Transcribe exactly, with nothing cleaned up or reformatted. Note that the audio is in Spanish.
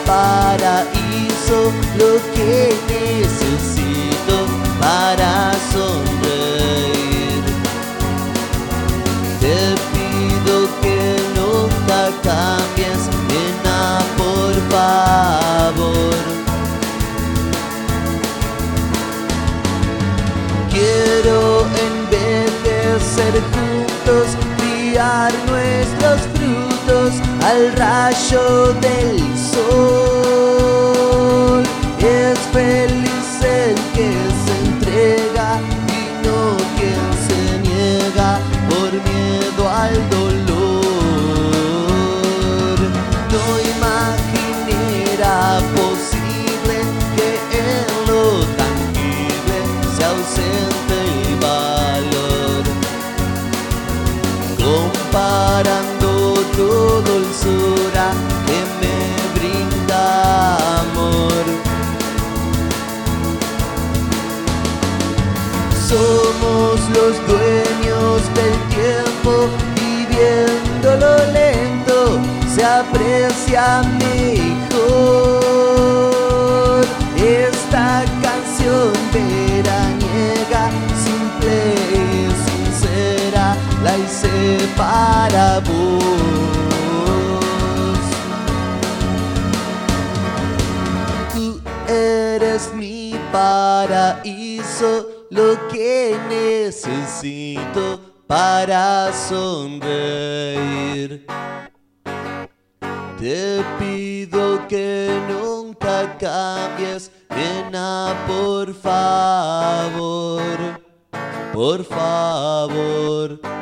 paraíso, lo que necesito para sonreír. Te pido que nunca cambies, nena, por favor. Quiero envejecer juntos, criar nuestros frutos al rayo del sol. Es feliz el que se entrega y no quien se niega por miedo al dolor. No imaginé era posible que en lo tangible se ausente el valor. Comparando tu dulzura que me brinda amor. Somos los dueños del tiempo, viviéndolo lento se aprecia mejor. Esta canción veraniega, simple y sincera, la hice para vos. Tú eres mi paraíso, lo que necesito para sonreír. Te pido que nunca cambies, nena, por favor, por favor.